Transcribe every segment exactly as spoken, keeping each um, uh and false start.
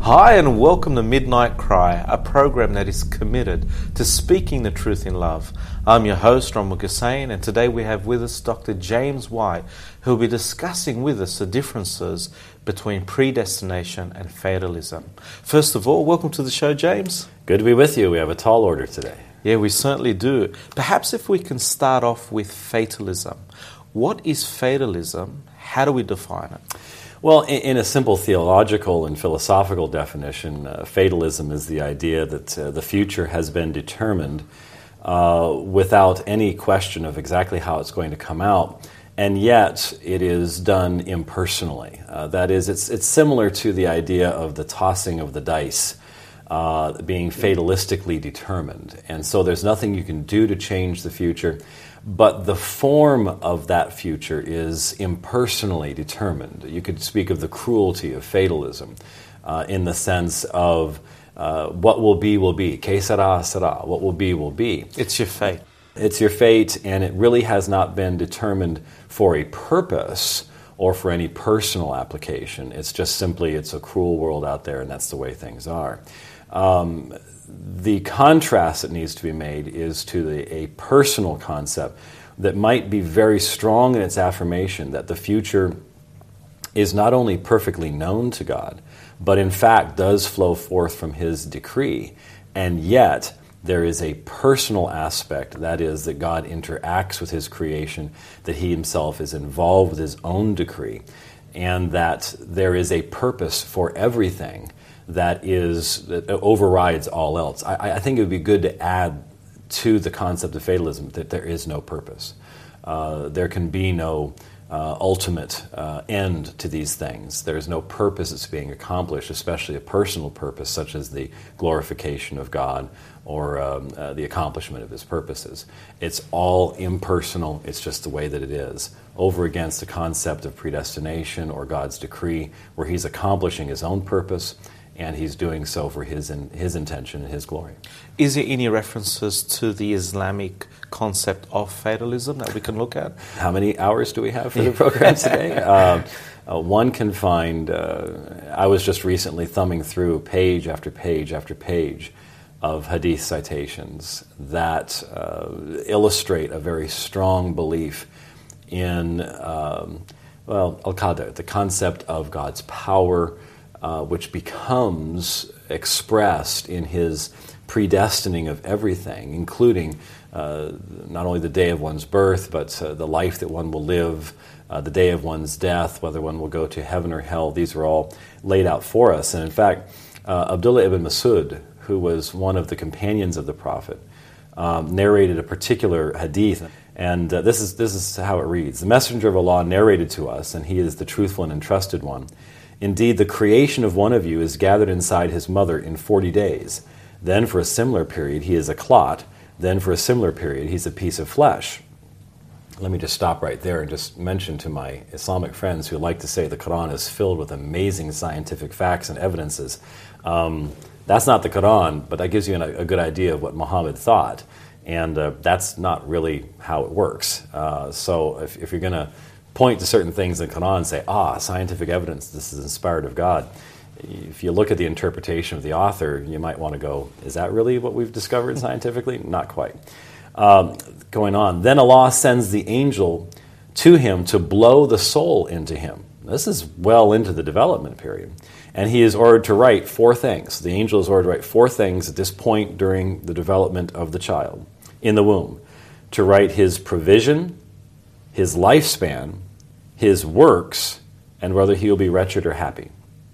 Hi and welcome to Midnight Cry, a program that is committed to speaking the truth in love. I'm your host, Ramul Hussain, and today we have with us Doctor James White, who will be discussing with us the differences between predestination and fatalism. First of all, welcome to the show, James. Good to be with you. We have a tall order today. Yeah, we certainly do. Perhaps if we can start off with fatalism. What is fatalism? How do we define it? Well, in a simple theological and philosophical definition, uh, fatalism is the idea that uh, the future has been determined uh, without any question of exactly how it's going to come out, and yet it is done impersonally. Uh, that is, it's, it's similar to the idea of the tossing of the dice uh, being fatalistically determined. And so there's nothing you can do to change the future, but the form of that future is impersonally determined. You could speak of the cruelty of fatalism uh, in the sense of uh, what will be, will be. Que sera, sera. What will be, will be. It's your fate. It's your fate, and it really has not been determined for a purpose or for any personal application. It's just simply, it's a cruel world out there, and that's the way things are. Um, The contrast that needs to be made is to the, a personal concept that might be very strong in its affirmation that the future is not only perfectly known to God, but in fact does flow forth from His decree. And yet, there is a personal aspect, that is, that God interacts with His creation, that He Himself is involved with His own decree, and that there is a purpose for everything that is that overrides all else. I, I think it would be good to add to the concept of fatalism that there is no purpose. Uh, there can be no uh, ultimate uh, end to these things. There is no purpose that's being accomplished, especially a personal purpose such as the glorification of God or um, uh, the accomplishment of His purposes. It's all impersonal. It's just the way that it is. Over against the concept of predestination or God's decree, where He's accomplishing His own purpose, and He's doing so for his in, his intention and His glory. Is there any references to the Islamic concept of fatalism that we can look at? How many hours do we have for the program today? uh, uh, one can find, uh, I was just recently thumbing through page after page after page of hadith citations that uh, illustrate a very strong belief in, um, well, al-qadar, the concept of God's power, Uh, which becomes expressed in His predestining of everything, including uh, not only the day of one's birth, but uh, the life that one will live, uh, the day of one's death, whether one will go to heaven or hell. These are all laid out for us. And in fact, uh, Abdullah ibn Masud, who was one of the companions of the Prophet, um, narrated a particular hadith. And uh, this is, this is how it reads. The Messenger of Allah narrated to us, and he is the truthful and entrusted one, "Indeed, the creation of one of you is gathered inside his mother in forty days. Then for a similar period he is a clot. Then for a similar period he's a piece of flesh." Let me just stop right there and just mention to my Islamic friends who like to say the Quran is filled with amazing scientific facts and evidences. Um, that's not the Quran, but that gives you a, a good idea of what Muhammad thought. And uh, that's not really how it works. Uh, so if, if you're going to point to certain things in the Quran and say, ah, scientific evidence, this is inspired of God. If you look at the interpretation of the author, you might want to go, is that really what we've discovered scientifically? Not quite. Um, going on, then Allah sends the angel to him to blow the soul into him. This is well into the development period. And he is ordered to write four things. The angel is ordered to write four things at this point during the development of the child in the womb. To write his provision, his lifespan, his works, and whether he will be wretched or happy.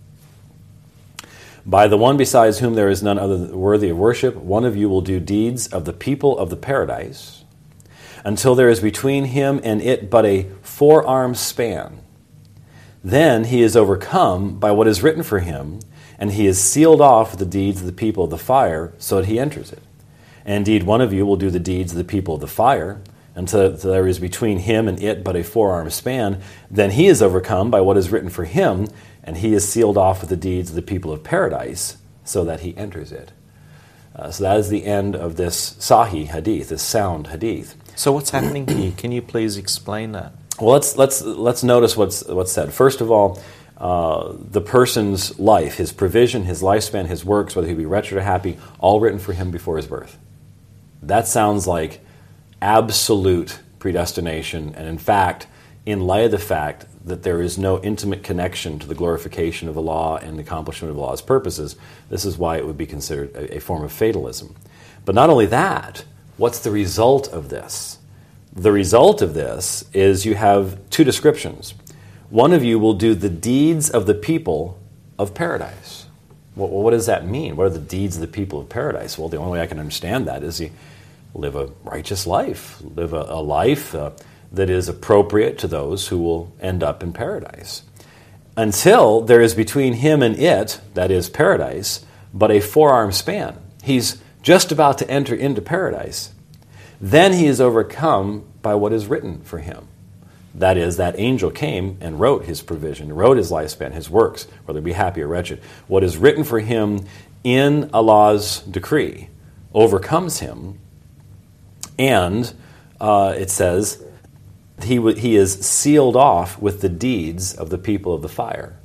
By the one besides whom there is none other worthy of worship, one of you will do deeds of the people of the paradise, until there is between him and it but a four-arm span. Then he is overcome by what is written for him, and he is sealed off with the deeds of the people of the fire, so that he enters it. And indeed, one of you will do the deeds of the people of the fire, until there is between him and it but a four-arm span. Then he is overcome by what is written for him, and he is sealed off with the deeds of the people of paradise, so that he enters it. Uh, so that is the end of this Sahih hadith, this sound hadith. So what's happening here? Can you please explain that? Well, let's let's let's notice what's what's said. First of all, uh, the person's life, his provision, his lifespan, his works, whether he be wretched or happy, all written for him before his birth. That sounds like absolute predestination, and in fact, in light of the fact that there is no intimate connection to the glorification of the law and the accomplishment of the law's purposes, this is why it would be considered a, a form of fatalism. But not only that, what's the result of this? The result of this is you have two descriptions. One of you will do the deeds of the people of paradise. Well, what does that mean? What are the deeds of the people of paradise? Well, the only way I can understand that is you live a righteous life, live a, a life uh, that is appropriate to those who will end up in paradise. Until there is between him and it, that is paradise, but a four-arm span. He's just about to enter into paradise. Then he is overcome by what is written for him. That is, that angel came and wrote his provision, wrote his lifespan, his works, whether he be happy or wretched. What is written for him in Allah's decree overcomes him, and uh, it says he w- he is sealed off with the deeds of the people of the fire,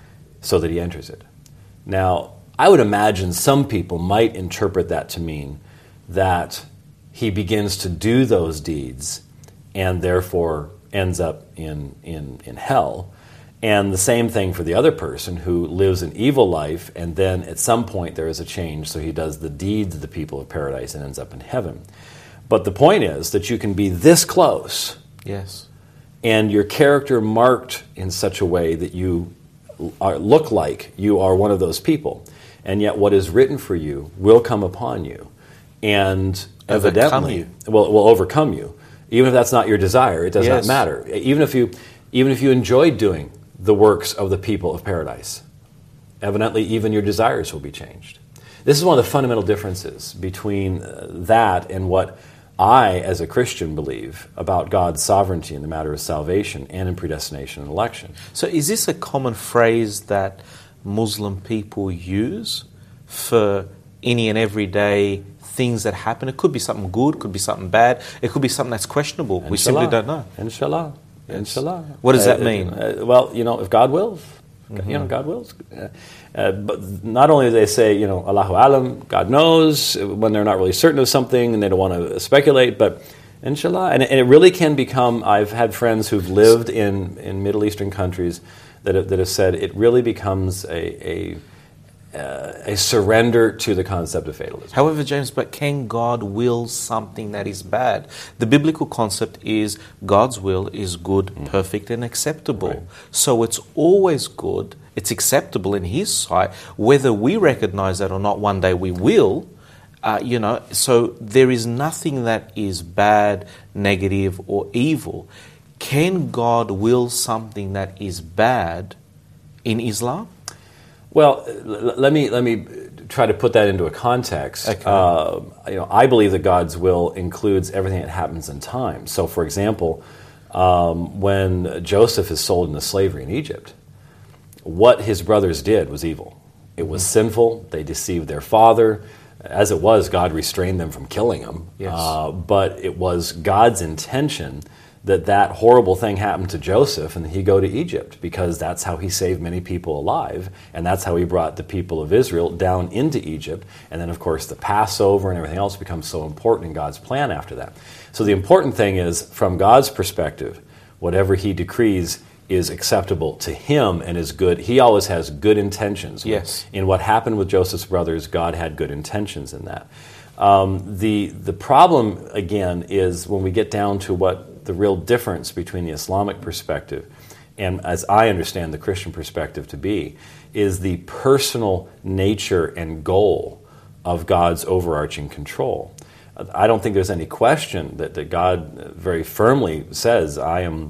so that he enters it. Now, I would imagine some people might interpret that to mean that he begins to do those deeds and therefore ends up in, in, in hell. And the same thing for the other person who lives an evil life, and then at some point there is a change, so he does the deeds of the people of paradise and ends up in heaven. But the point is that you can be this close, yes, and your character marked in such a way that you are, look like you are one of those people, and yet what is written for you will come upon you, and overcome evidently you. will will overcome you. Even if that's not your desire, it does Yes. not matter. Even if you, even if you enjoy doing the works of the people of paradise, evidently even your desires will be changed. This is one of the fundamental differences between uh, that and what I, as a Christian, believe about God's sovereignty in the matter of salvation and in predestination and election. So is this a common phrase that Muslim people use for any and everyday things that happen? It could be something good, could be something bad, it could be something that's questionable. We simply don't know. Inshallah. Yes. Inshallah. What does that Uh, mean? Uh, well, you know, if God wills, mm-hmm. you know, God wills. Uh, uh, but not only do they say, you know, Allahu Alam, God knows, when they're not really certain of something and they don't want to speculate, but inshallah. And, and it really can become, I've had friends who've lived in, in Middle Eastern countries that have, that have said it really becomes a, a Uh, a surrender to the concept of fatalism. However, James, but can God will something that is bad? The biblical concept is God's will is good, mm. perfect, and acceptable. Right. So it's always good, it's acceptable in His sight, whether we recognize that or not. One day we will, uh, you know, so there is nothing that is bad, negative, or evil. Can God will something that is bad in Islam? Well, l- let me let me try to put that into a context. Okay. Uh, you know, I believe that God's will includes everything that happens in time. So, for example, um, when Joseph is sold into slavery in Egypt, what his brothers did was evil. It was mm-hmm. sinful. They deceived their father. As it was, God restrained them from killing him. Yes. Uh, but it was God's intention that that horrible thing happened to Joseph and he go to Egypt, because that's how he saved many people alive, and that's how he brought the people of Israel down into Egypt. And then, of course, the Passover and everything else becomes so important in God's plan after that. So the important thing is, from God's perspective, whatever he decrees is acceptable to him and is good. He always has good intentions. Yes. In what happened with Joseph's brothers, God had good intentions in that. Um, the the problem, again, is when we get down to what the real difference between the Islamic perspective and, as I understand the Christian perspective to be, is the personal nature and goal of God's overarching control. I don't think there's any question that, that God very firmly says, I am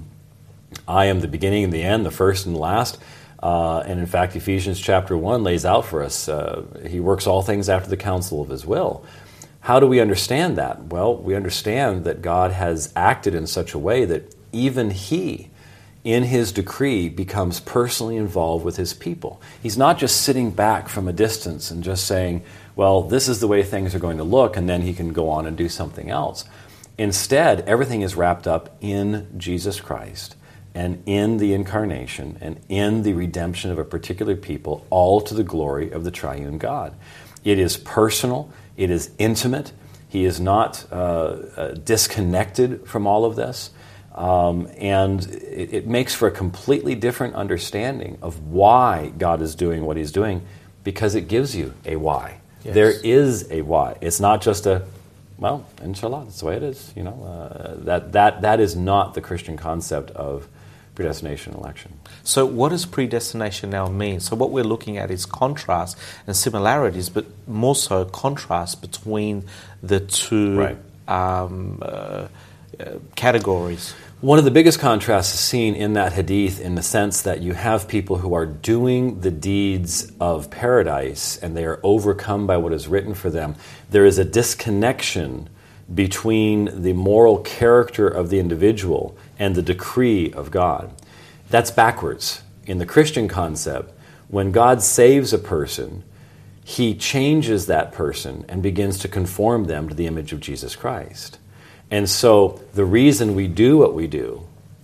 I am the beginning and the end, the first and the last. Uh, and in fact, Ephesians chapter one lays out for us, uh, he works all things after the counsel of his will. How do we understand that? Well, we understand that God has acted in such a way that even he, in his decree, becomes personally involved with his people. He's not just sitting back from a distance and just saying, well, this is the way things are going to look, and then he can go on and do something else. Instead, everything is wrapped up in Jesus Christ. and in the incarnation and in the redemption of a particular people, all to the glory of the triune God. It is personal. It is intimate. He is not uh, uh, disconnected from all of this. Um, and it, it makes for a completely different understanding of why God is doing what he's doing, because it gives you a why. Yes. There is a why. It's not just a, well, inshallah, that's the way it is. You know, uh, that, that, that is not the Christian concept of predestination and election. So what does predestination now mean? So what we're looking at is contrast and similarities, but more so contrast between the two right. um, uh, uh, categories. One of the biggest contrasts is seen in that hadith in the sense that you have people who are doing the deeds of paradise and they are overcome by what is written for them. There is a disconnection between the moral character of the individual and the decree of God. That's backwards. In the Christian concept, when God saves a person, he changes that person and begins to conform them to the image of Jesus Christ. And so the reason we do what we do,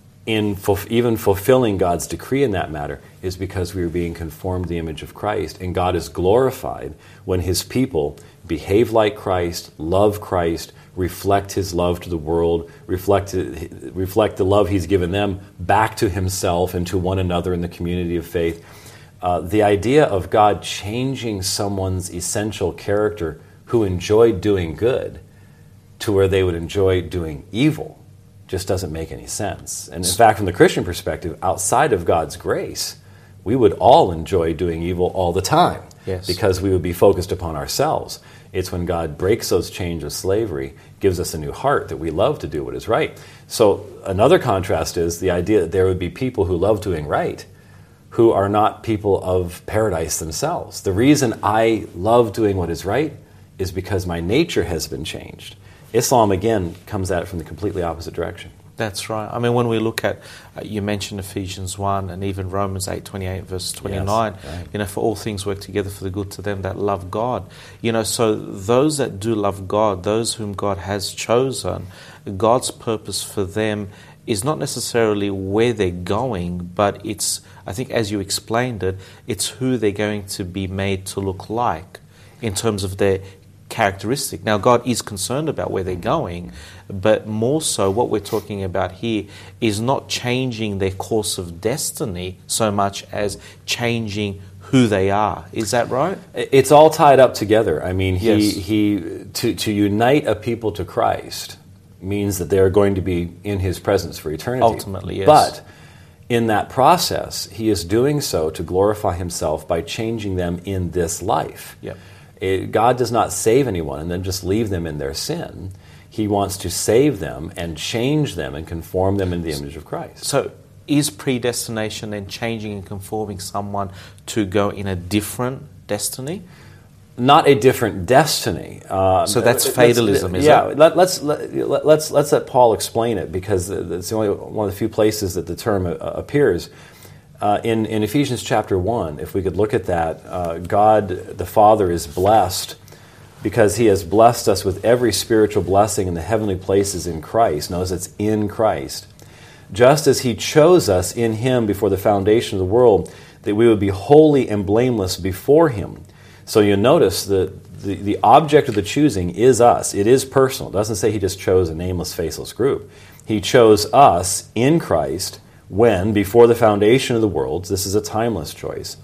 in fulf- even fulfilling God's decree in that matter, is because we are being conformed to the image of Christ. And God is glorified when his people behave like Christ, love Christ, reflect his love to the world, reflect, reflect the love he's given them back to himself and to one another in the community of faith. Uh, the idea of God changing someone's essential character who enjoyed doing good to where they would enjoy doing evil just doesn't make any sense. And in fact, from the Christian perspective, outside of God's grace, we would all enjoy doing evil all the time. Yes. Because we would be focused upon ourselves. It's when God breaks those chains of slavery, gives us a new heart, that we love to do what is right. So another contrast is the idea that there would be people who love doing right who are not people of paradise themselves. The reason I love doing what is right is because my nature has been changed. Islam, again, comes at it from the completely opposite direction. That's right. I mean, when we look at, uh, you mentioned Ephesians one and even Romans eight twenty-eight, verse twenty-nine, yes, right. you know, for all things work together for the good to them that love God. You know, so those that do love God, those whom God has chosen, God's purpose for them is not necessarily where they're going, but it's, I think as you explained it, it's who they're going to be made to look like in terms of their characteristic. Now, God is concerned about where they're going, but more so what we're talking about here is not changing their course of destiny so much as changing who they are. Is that right? It's all tied up together. I mean, he, yes. he to, to unite a people to Christ means that they're going to be in his presence for eternity. Ultimately, yes. But in that process, he is doing so to glorify himself by changing them in this life. Yep. It, God does not save anyone and then just leave them in their sin. He wants to save them and change them and conform them into the image of Christ. So is predestination then changing and conforming someone to go in a different destiny? Not a different destiny. Uh, so that's fatalism, is yeah, it? Yeah, let, let's, let, let's, let's let Paul explain it, because it's the only one of the few places that the term uh, appears. Uh, in, in Ephesians chapter one, if we could look at that, uh, God the Father is blessed because he has blessed us with every spiritual blessing in the heavenly places in Christ. Notice it's in Christ. Just as he chose us in him before the foundation of the world, that we would be holy and blameless before him. So you notice that the, the object of the choosing is us. It is personal. It doesn't say he just chose a nameless, faceless group. He chose us in Christ when, before the foundation of the world, this is a timeless choice,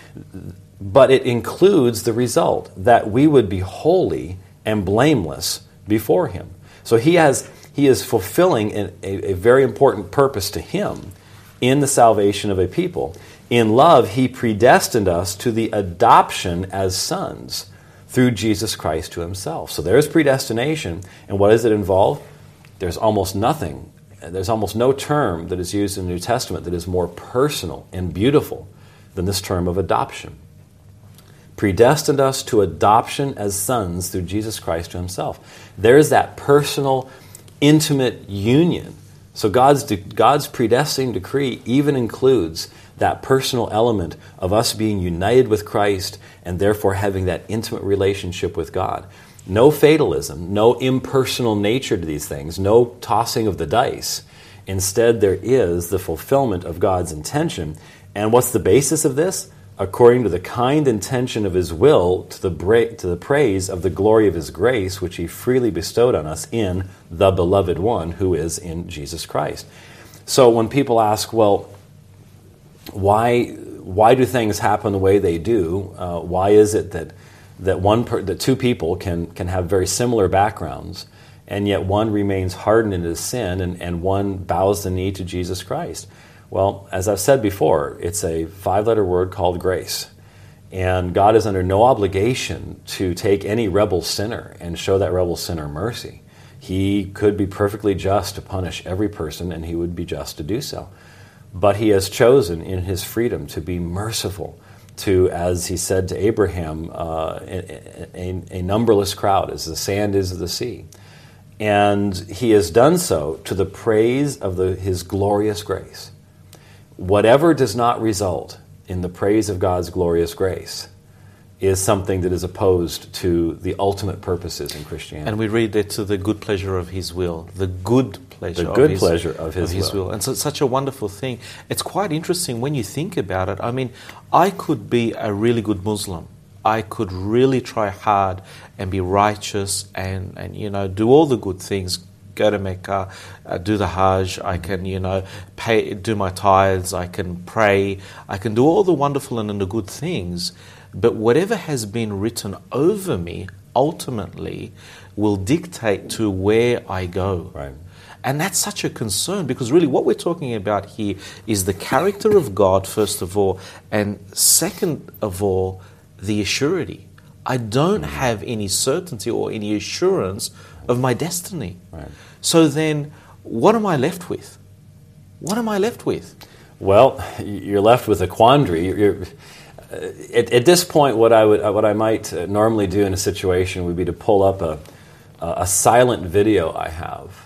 but it includes the result, that we would be holy and blameless before him. So he has he is fulfilling an, a, a very important purpose to him in the salvation of a people. In love, he predestined us to the adoption as sons through Jesus Christ to himself. So there's predestination, and what does it involve? There's almost nothing There's almost no term that is used in the New Testament that is more personal and beautiful than this term of adoption. Predestined us to adoption as sons through Jesus Christ to himself. There's that personal, intimate union. So God's, de- God's predestined decree even includes that personal element of us being united with Christ and therefore having that intimate relationship with God. No fatalism, no impersonal nature to these things, no tossing of the dice. Instead, there is the fulfillment of God's intention. And what's the basis of this? According to the kind intention of his will, to the, bra- to the praise of the glory of his grace, which he freely bestowed on us in the beloved one, who is in Jesus Christ. So when people ask, well, why why do things happen the way they do? Uh, why is it that that one per, that two people can can have very similar backgrounds, and yet one remains hardened in his sin, and, and one bows the knee to Jesus Christ? Well, as I've said before, it's a five-letter word called grace. And God is under no obligation to take any rebel sinner and show that rebel sinner mercy. He could be perfectly just to punish every person, and he would be just to do so. But he has chosen in his freedom to be merciful to, as he said to Abraham, uh, a, a, a numberless crowd, as the sand is of the sea. And he has done so to the praise of the, his glorious grace. Whatever does not result in the praise of God's glorious grace is something that is opposed to the ultimate purposes in Christianity. And we read it to the good pleasure of his will, the good pleasure, the good of, his, pleasure of his, of his will. will. And so it's such a wonderful thing. It's quite interesting when you think about it. I mean, I could be a really good Muslim. I could really try hard and be righteous and, and you know, do all the good things, go to Mecca, uh, do the Hajj, I can, you know, pay, do my tithes, I can pray, I can do all the wonderful and the good things, but whatever has been written over me ultimately will dictate to where I go. Right. And that's such a concern, because really what we're talking about here is the character of God, first of all, and second of all, the assurity. I don't have any certainty or any assurance of my destiny. Right. So then, what am I left with? What am I left with? Well, you're left with a quandary. You're, you're, uh, at, at this point, what I would, what I might normally do in a situation would be to pull up a, a silent video I have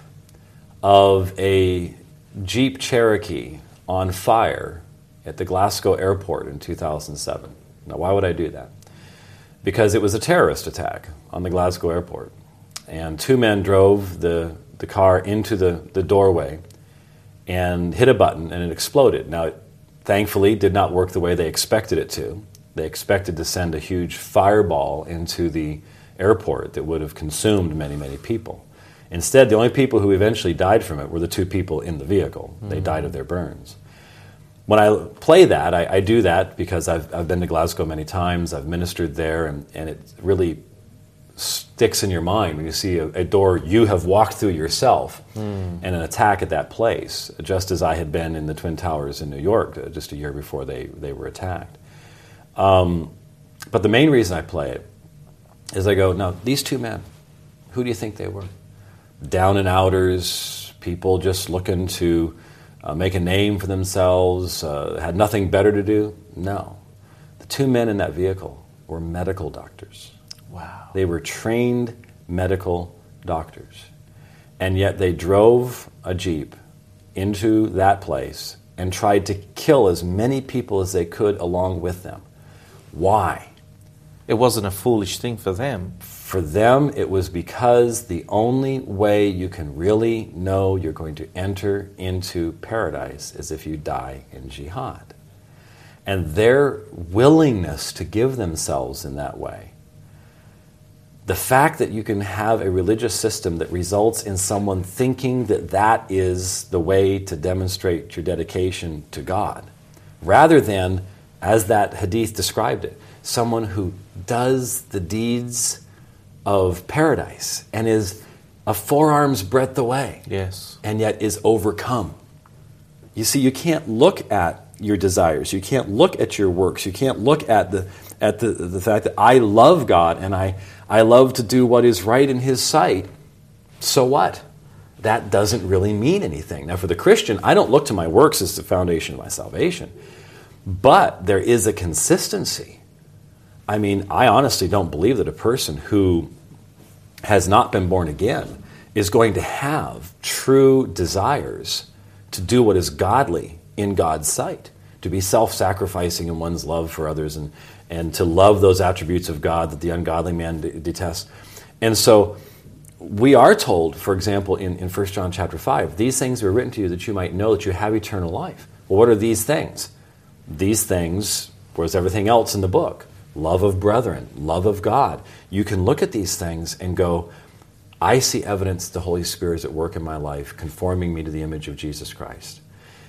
of a Jeep Cherokee on fire at the Glasgow airport in two thousand seven. Now, why would I do that? Because it was a terrorist attack on the Glasgow airport. And two men drove the, the car into the, the doorway and hit a button, and it exploded. Now, it thankfully did not work the way they expected it to. They expected to send a huge fireball into the airport that would have consumed many, many people. Instead, the only people who eventually died from it were the two people in the vehicle. Mm-hmm. They died of their burns. When I play that, I, I do that because I've, I've been to Glasgow many times, I've ministered there, and, and it really sticks in your mind when you see a, a door you have walked through yourself mm. and an attack at that place, just as I had been in the Twin Towers in New York uh, just a year before they, they were attacked. Um, but the main reason I play it is I go, now, these two men, who do you think they were? Down and outers, people just looking to Uh, make a name for themselves, uh, had nothing better to do? No. The two men in that vehicle were medical doctors. Wow. They were trained medical doctors. And yet they drove a Jeep into that place and tried to kill as many people as they could along with them. Why? It wasn't a foolish thing for them. For them, it was because the only way you can really know you're going to enter into paradise is if you die in jihad. And their willingness to give themselves in that way, the fact that you can have a religious system that results in someone thinking that that is the way to demonstrate your dedication to God, rather than, as that hadith described it, someone who does the deeds of paradise and is a forearm's breadth away. Yes. And yet is overcome. You see, you can't look at your desires. You can't look at your works. You can't look at the at the, the fact that I love God and I, I love to do what is right in His sight. So what? That doesn't really mean anything. Now, for the Christian, I don't look to my works as the foundation of my salvation. But there is a consistency. I mean, I honestly don't believe that a person who has not been born again is going to have true desires to do what is godly in God's sight, to be self-sacrificing in one's love for others and, and to love those attributes of God that the ungodly man d- detests. And so we are told, for example, in, in First John chapter five, these things were written to you that you might know that you have eternal life. Well, what are these things? These things was everything else in the book. Love of brethren, love of God. You can look at these things and go, I see evidence the Holy Spirit is at work in my life, conforming me to the image of Jesus Christ.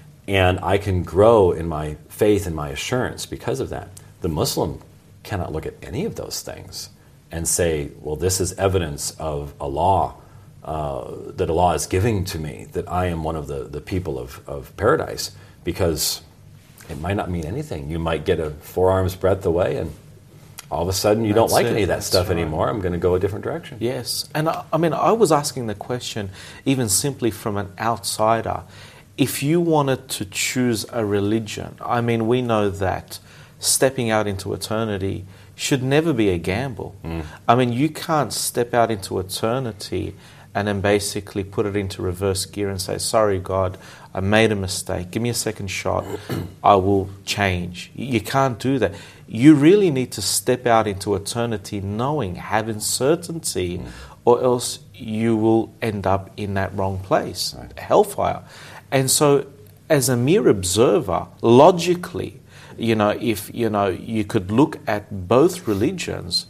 And I can grow in my faith and my assurance because of that. The Muslim cannot look at any of those things and say, well, this is evidence of a law uh, that Allah is giving to me, that I am one of the, the people of, of paradise, because it might not mean anything. You might get a forearm's breadth away and all of a sudden you That's don't like it. any of that That's stuff right. anymore. I'm going to go a different direction. Yes. And I, I mean, I was asking the question even simply from an outsider. If you wanted to choose a religion, I mean, we know that stepping out into eternity should never be a gamble. Mm. I mean, you can't step out into eternity and then basically put it into reverse gear and say, sorry, God, I made a mistake. Give me a second shot. I will change. You can't do that. You really need to step out into eternity knowing, having certainty, mm. or else you will end up in that wrong place, right. hellfire. And so as a mere observer, logically, you know, if, you know, you could look at both religions,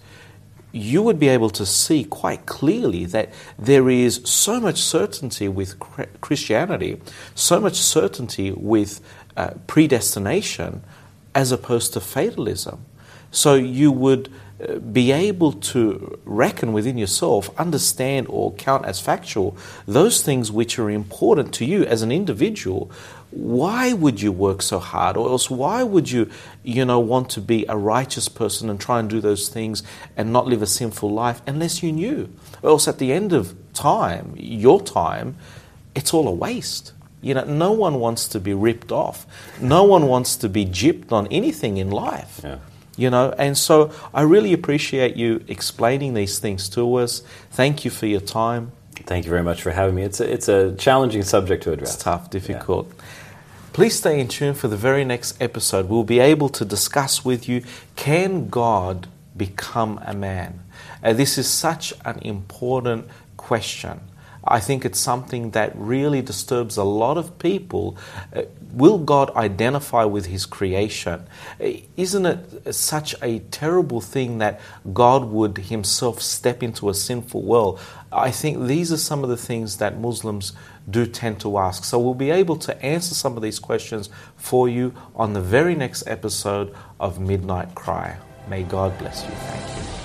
you would be able to see quite clearly that there is so much certainty with Christianity, so much certainty with uh, predestination, as opposed to fatalism. So you would uh, be able to reckon within yourself, understand or count as factual those things which are important to you as an individual. Why would you work so hard? Or else why would you, you know, want to be a righteous person and try and do those things and not live a sinful life unless you knew? Or else at the end of time, your time, it's all a waste. You know, no one wants to be ripped off. No one wants to be gypped on anything in life. Yeah. You know, and so I really appreciate you explaining these things to us. Thank you for your time. Thank you very much for having me. It's a, it's a challenging subject to address. It's tough, difficult. Yeah. Please stay in tune for the very next episode. We'll be able to discuss with you, can God become a man? Uh, this is such an important question. I think it's something that really disturbs a lot of people. Uh, will God identify with His creation? Uh, isn't it such a terrible thing that God would Himself step into a sinful world? I think these are some of the things that Muslims do tend to ask. So we'll be able to answer some of these questions for you on the very next episode of Midnight Cry. May God bless you. Thank you.